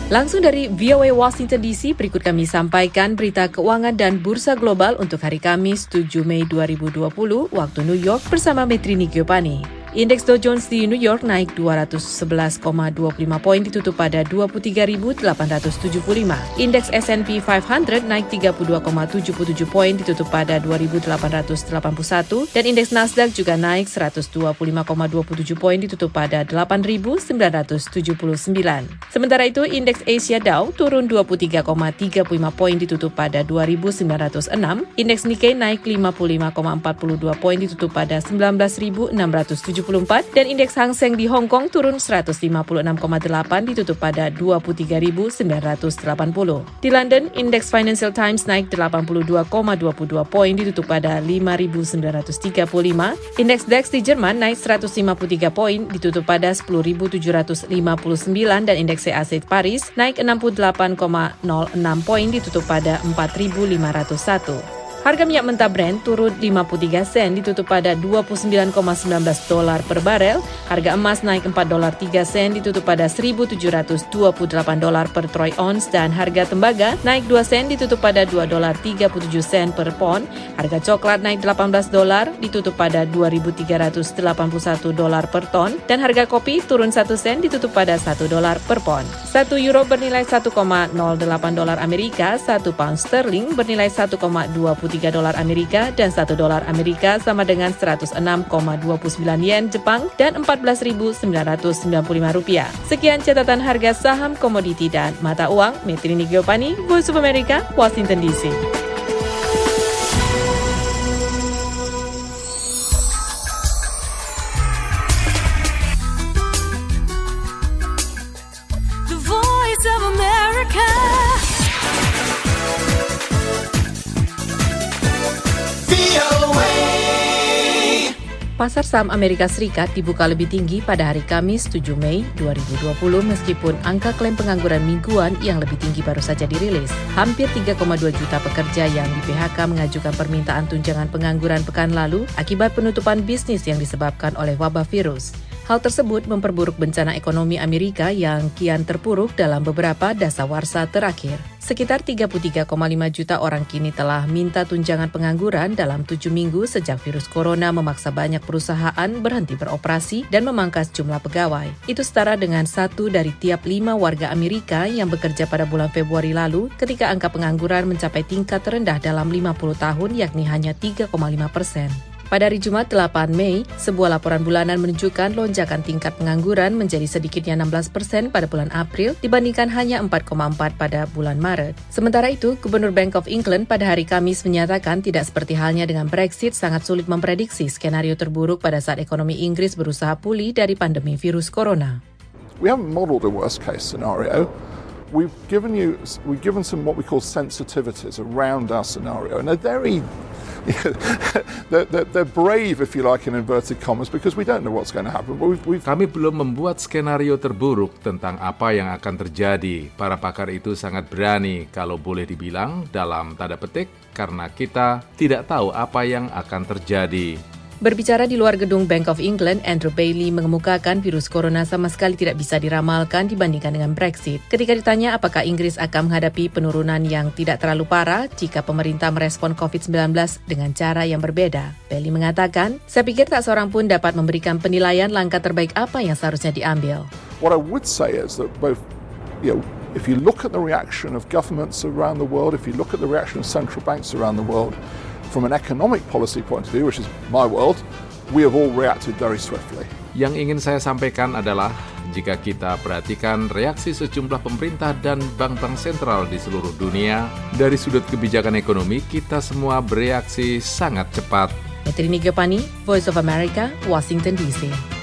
Langsung dari VOA Washington DC, berikut kami sampaikan berita keuangan dan bursa global untuk hari Kamis 7 Mei 2020 waktu New York bersama Metrini Giovanni. Indeks Dow Jones di New York naik 211,25 poin ditutup pada 23.875. Indeks S&P 500 naik 32,77 poin ditutup pada 2.881 dan indeks Nasdaq juga naik 125,27 poin ditutup pada 8.979. Sementara itu, indeks Asia Dow turun 23,35 poin ditutup pada 2.906. Indeks Nikkei naik 55,42 poin ditutup pada 19.674 dan indeks Hang Seng di Hong Kong turun 156,8 ditutup pada 23.980. Di London, indeks Financial Times naik 82,22 poin ditutup pada 5.935. Indeks DAX di Jerman naik 153 poin ditutup pada 10.759 dan indeks CAC Paris naik 68,06 poin ditutup pada 4.501. Harga minyak mentah Brent turun 53 sen ditutup pada $29,19 per barel. Harga emas naik $4.03 ditutup pada $1.728 per troy ounce dan harga tembaga naik 2 sen ditutup pada $2.37 per pon. Harga coklat naik $18 ditutup pada $2.381 per ton dan harga kopi turun 1 sen ditutup pada $1 per pon. 1 euro bernilai $1,08 Amerika, 1 pound sterling bernilai $1,23 Amerika dan $1 Amerika sama dengan 106,29 yen Jepang dan Rp14.995. Sekian catatan harga saham, komoditi dan mata uang. Metrini Giovanni, Voice of America, Washington DC. The Voice of America. Pasar saham Amerika Serikat dibuka lebih tinggi pada hari Kamis 7 Mei 2020 meskipun angka klaim pengangguran mingguan yang lebih tinggi baru saja dirilis. Hampir 3,2 juta pekerja yang di PHK mengajukan permintaan tunjangan pengangguran pekan lalu akibat penutupan bisnis yang disebabkan oleh wabah virus. Hal tersebut memperburuk bencana ekonomi Amerika yang kian terpuruk dalam beberapa dasawarsa terakhir. Sekitar 33,5 juta orang kini telah minta tunjangan pengangguran dalam 7 minggu sejak virus corona memaksa banyak perusahaan berhenti beroperasi dan memangkas jumlah pegawai. Itu setara dengan 1 dari tiap 5 warga Amerika yang bekerja pada bulan Februari lalu ketika angka pengangguran mencapai tingkat terendah dalam 50 tahun yakni hanya 3,5%. Pada hari Jumat 8 Mei, sebuah laporan bulanan menunjukkan lonjakan tingkat pengangguran menjadi sedikitnya 16% pada bulan April dibandingkan hanya 4,4% pada bulan Maret. Sementara itu, Gubernur Bank of England pada hari Kamis menyatakan tidak seperti halnya dengan Brexit sangat sulit memprediksi skenario terburuk pada saat ekonomi Inggris berusaha pulih dari pandemi virus corona. We haven't modelled a worst case scenario. We've given some what we call sensitivities around our scenario, and they're very they're brave, if you like, in inverted commas, because we don't know what's going to happen. But Kami belum membuat skenario terburuk tentang apa yang akan terjadi. Para pakar itu sangat berani, kalau boleh dibilang, dalam tanda petik, karena kita tidak tahu apa yang akan terjadi. Berbicara di luar gedung Bank of England, Andrew Bailey mengemukakan virus corona sama sekali tidak bisa diramalkan dibandingkan dengan Brexit. Ketika ditanya apakah Inggris akan menghadapi penurunan yang tidak terlalu parah jika pemerintah merespon COVID-19 dengan cara yang berbeda, Bailey mengatakan, "Saya pikir tak seorang pun dapat memberikan penilaian langkah terbaik apa yang seharusnya diambil." What I would say is that both, if you look at the reaction of governments around the world, if you look at the reaction of central banks around the world, from an economic policy point of view, which is my world, we have all reacted very swiftly. Yang ingin saya sampaikan adalah, jika kita perhatikan reaksi sejumlah pemerintah dan bank-bank sentral di seluruh dunia, dari sudut kebijakan ekonomi, kita semua bereaksi sangat cepat. Metrini Giovanni, Voice of America, Washington DC.